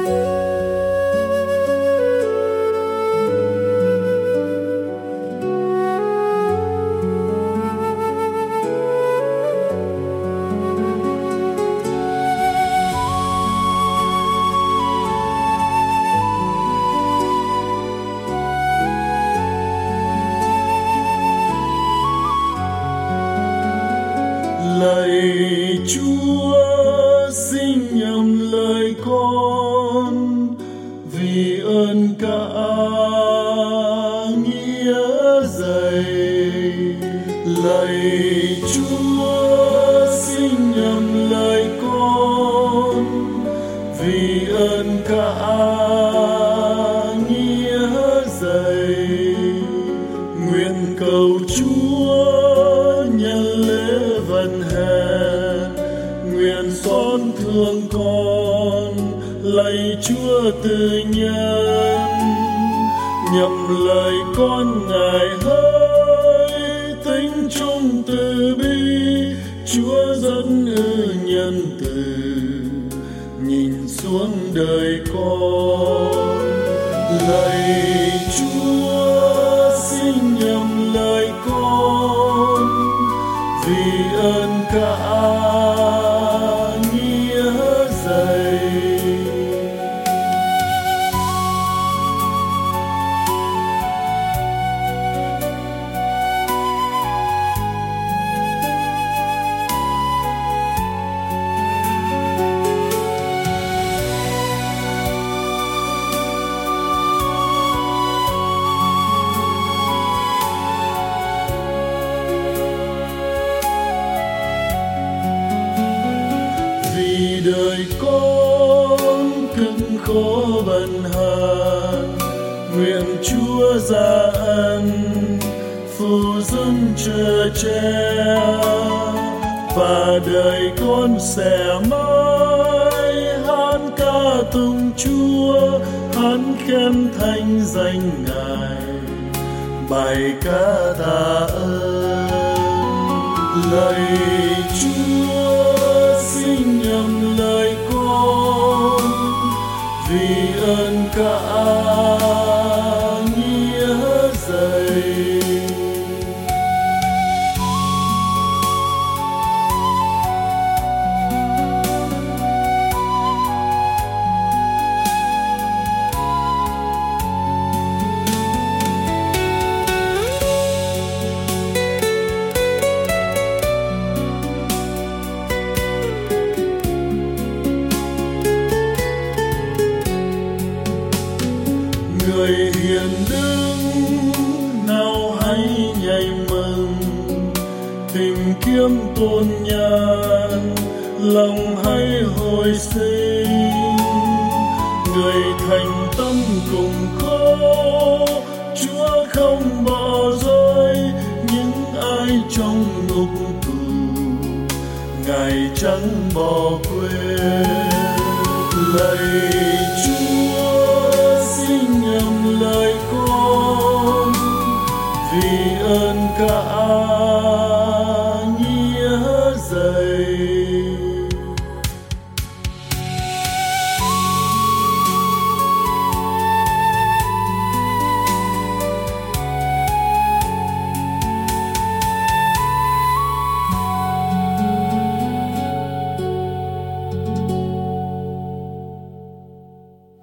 Lạy Chúa, xin nhầm lời con vì ơn cả nghĩa dày. Lạy Chúa, xin nhầm lời con vì ơn cả nghĩa dày. Nguyện cầu Chúa nhân lễ vận hè, nguyện xót thương con. Lạy Chúa từ nhân, nhậm lời con Ngài hỡi tính trung từ bi. Chúa dẫn nhân từ nhìn xuống đời con. Lạy Chúa, xin nhậm lời con vì ơn cả nghĩa dày. Vì đời con cực khổ bần hà, nguyện Chúa gia ân phù dung chở che, và đời con sẽ mãi hát ca tụng Chúa, hát khen thanh danh Ngài, bài ca tạ ơn. Lạy Chúa, xin nhậm lời con vì ơn cả nghĩa dày. Người hiền đức nào hãy nhảy mừng, tìm kiếm tôn nhàn lòng hãy hồi sinh. Người thành tâm cùng khó, Chúa không bỏ rơi những ai trong ngục tù, Ngài chẳng bỏ quên. Lạy